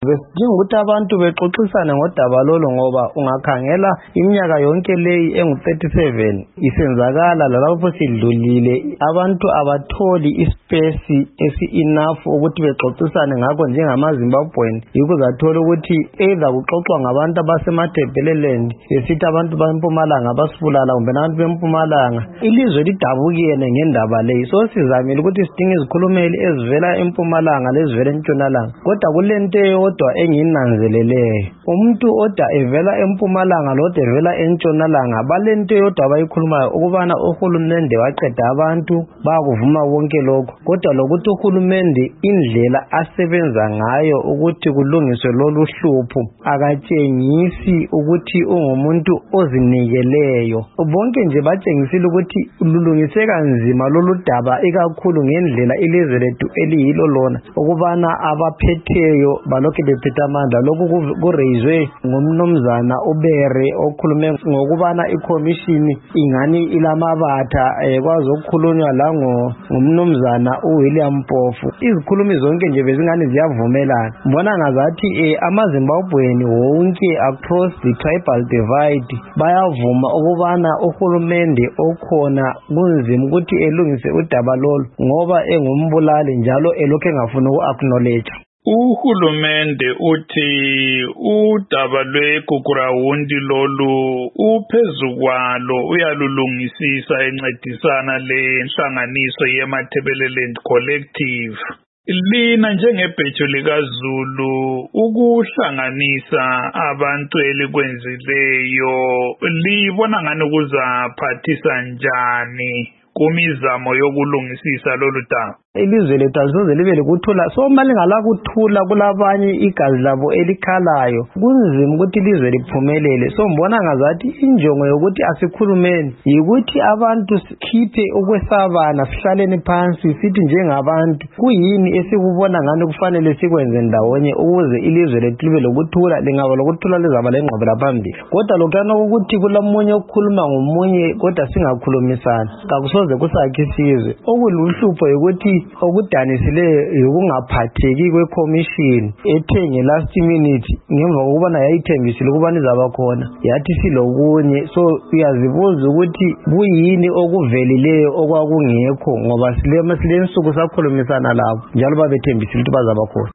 Besidinga ukuthi abantu bexoxisane ngodaba lolo ngoba ungakhangela iminyaka yonke leyi engu-37 isenzakala lalapho sidlulile abantu abatholi ispace esi-enough ukuthi bexoxisane ngakho njengamaZimbabwean. Yikho uzathola ukuthi either kuxoxwa ngabantu abasemaTebeleland besithi abantu bempumalanga basibulala kumbe abantu bempumalanga. Ilizwe lidabukene ngendaba leyi, so sizamile ukuthi sidinge izikhulumeli ezivela empumalanga lezivela entshonalanga. Kodwa kulento eyodwa engiyinanzeleleyo, umuntu oda evela empumalanga loda evela entshonalanga balento eyodwa abayikhulumayo ukubana uhulumende waqeda abantu bakuvuma konke lokho, kodwa lokuthi uhulumende indlela asebenza ngayo ukuthi kulungiswe lolu hlupho akatshengisi ukuthi ungumuntu ozinikeleyo. Bonke nje batshengisile ukuthi lulungiseka nzima lolu daba ikakhulu ngendlela ilizwe lethu eliyilo lona ukubana abaphetheyo balokhu bephethe amandla. Lokhu kureyizwe ngumnumzana uBere okhulume ngokubana ikhomishini ingani ilamabatha kwazi ukukhulunywa la ngumnumzana uWilliam Mpofu. Izikhulumi zonke nje bezingani ziyavumelana. Mbona ngazathi amaZimbabwean wonke across the tribal divide bayavuma ukubana uhulumende okhona kunzima ukuthi elungise udaba lolu ngoba engumbulali njalo elokhu engafuni uku-acknowledge. Uhulumende uthi udaba lweGugurawundi lolu uphezu kwalo uyalulungisisa encedisana lenhlanganiso yeMatabeleland Collective. Lina njengebhejo likaZulu ukuhlanganisa abantu elikwenzileyo libona ngani kuzaphathisa njani kumizamo yokulungisisa lolu daba? Ilizwe lethu alisoze libe lokuthula, so uma lingalakuthula kulabanye igazi labo elikhalayo kunzima ukuthi ilizwe liphumelele. So mbona ngazathi injongo yokuthi asikhulumeni yikuthi abantu sikhiphe ukwesabana, sihlaleni phansi sithi njengabantu kuyini esikubona ngani kufanele sikwenze ndawonye ukuze ilizwe lethu libe lokuthula. Lingaba lokuthula lizaba lengqubela phambili, kodwa lokuyana ukuthi kulamunye ukukhuluma ngomunye kodwa singakhulumisani kakusoze kusakhe isizwe. Okuluhlupho ukuthi okudanisileyo yokungaphatheki kwekhomishini ethe last minute ngemva kokubana yayithembisile ukubana izaba khona yathi silokunye. So uyazibuza ukuthi kuyini okuvelileyo okwakungekho ngoba silensuku sakhulumisana labo njalo babethembisile ukuthi bazaba khona.